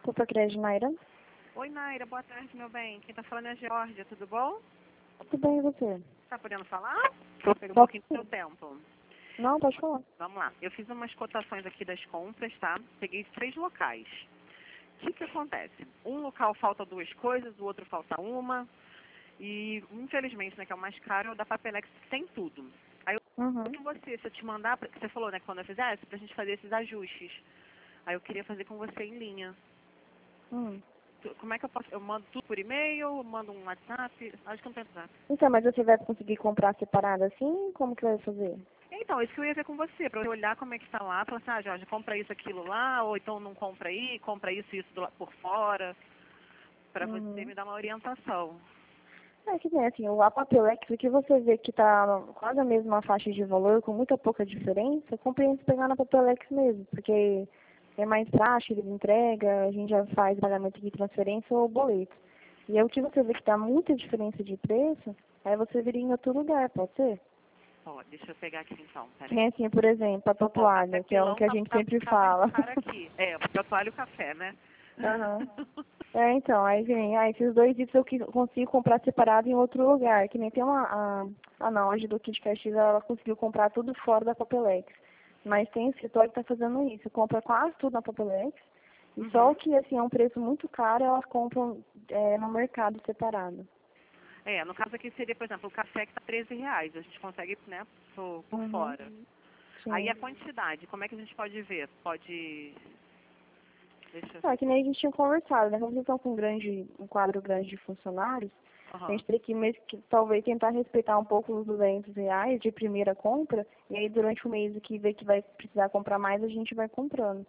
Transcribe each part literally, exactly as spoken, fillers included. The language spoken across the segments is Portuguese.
Supercred, Naira. Oi, Naira, boa tarde, meu bem. Quem tá falando é a Georgia, tudo bom? Tudo bem, e você? Tá podendo falar? Vou pegar um Pode pouquinho do sim. seu tempo. Não, pode falar. Vamos lá. Eu fiz umas cotações aqui das compras, tá? Peguei três locais. O que que acontece? Um local falta duas coisas, o outro falta uma. E, infelizmente, né, que é o mais caro, é o da Papelex, que tem tudo. Aí eu Uhum. com você, se eu te mandar, pra- você falou, né, que quando eu fizesse, pra gente fazer esses ajustes. Aí eu queria fazer com você em linha. Hum. Tu- Como é que eu posso? Eu mando tudo por e-mail, eu mando um WhatsApp? Acho que não tem WhatsApp. Então, mas você vai conseguir comprar separado assim? Como que vai fazer? Então, isso que eu ia ver com você, pra eu olhar como é que tá lá, falar assim, ah, Jorge, compra isso, aquilo lá, ou então não compra aí, compra isso e isso do la- por fora, pra você Uhum. me dar uma orientação. É que nem assim, o a Papelex, o que você vê que tá quase a mesma faixa de valor, com muita pouca diferença, compensa pegar na Papelex mesmo, porque é mais prático, eles entregam, a gente já faz pagamento de transferência ou boleto. E aí o que você vê que tá muita diferença de preço, aí você viria em outro lugar, pode ser? Ó, deixa eu pegar aqui então, Que peraí. nem assim, por exemplo, a tua Ó, café toalha, que é o pilão que a tá, gente tá, sempre tá muito fala. caro aqui. É, o toalha e o café, né? Aham. É, então, aí vem, ah, esses dois itens eu que- consigo comprar separado em outro lugar, que nem tem uma, a, a Naoge do Kit Caxias, ela conseguiu comprar tudo fora da Papelex. Mas tem escritório que tá fazendo isso, compra quase tudo na Papelex, e só Uhum. o que, assim, é um preço muito caro, elas compram é, no mercado separado. É, no caso aqui seria, por exemplo, o café que tá treze reais, a gente consegue, né, por, por Uhum. fora. Aí Sim. a quantidade, como é que a gente pode ver? Pode... Deixa eu Ah, ver. que nem a gente tinha conversado, né? Como vocês estão com um grande, um quadro grande de funcionários, a Aham. gente teria que, mês, que talvez tentar respeitar um pouco os duzentos reais de primeira compra, e aí durante o mês que vê que vai precisar comprar mais, a gente vai comprando.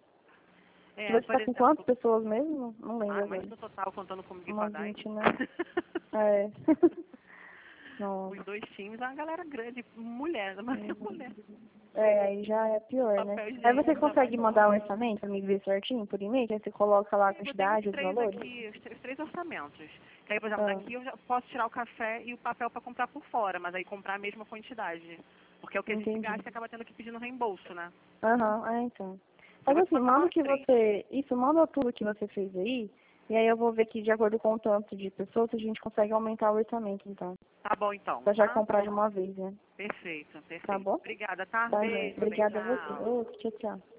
É, Você está por com exemplo, quantas pessoas mesmo? Não lembro ah, mas agora. no total, contando comigo e com a Umas Dai, vinte, né? É. Nossa. os dois times, é uma galera grande, mulher, a maioria é Uhum. mulher. É, aí já é pior, né? Papel Aí você higiênico já vai consegue mandar o embora. orçamento pra mim ver certinho por e-mail? Que aí você coloca lá a Eu tenho os quantidade, os três valores? aqui, os três, três orçamentos. Que aí, por exemplo, Ah, daqui eu já posso tirar o café e o papel para comprar por fora, mas aí comprar a mesma quantidade. Porque é o que a gente entendi. gasta e acaba tendo que pedir no reembolso, né? Aham, é então. Eu Mas vou te assim, mandar manda o nós que três. você. Isso, manda tudo que você fez aí. E aí eu vou ver que de acordo com o tanto de pessoas, a gente consegue aumentar o orçamento, então. Tá bom, então, Pra já tá? comprar de uma vez, né? Perfeito, Tá perfeito. bom? Obrigada, tá? Tá, gente. Beijo, bem, Obrigada a você. tchau. Ô, tchau, tchau.